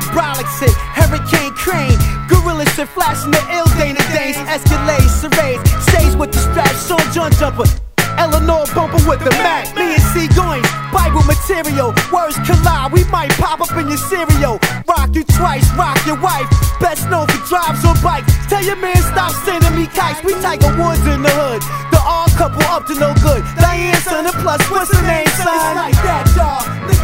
brolic shit, Hurricane Crane, gorilla shit, flashing the ill Dana Danes, Escalade, charades, stage with the strap, Sean John Jumper, Eleanor bumper with the Mac, me and C going, Bible material, words collide, we might pop up in your cereal, rock you twice, rock your wife, best known for drives on bikes, tell your man stop sending me kites, we Tiger Woods in the hood, the all couple up to no good, Diane son and plus, what's her name son? It's like that, dawg.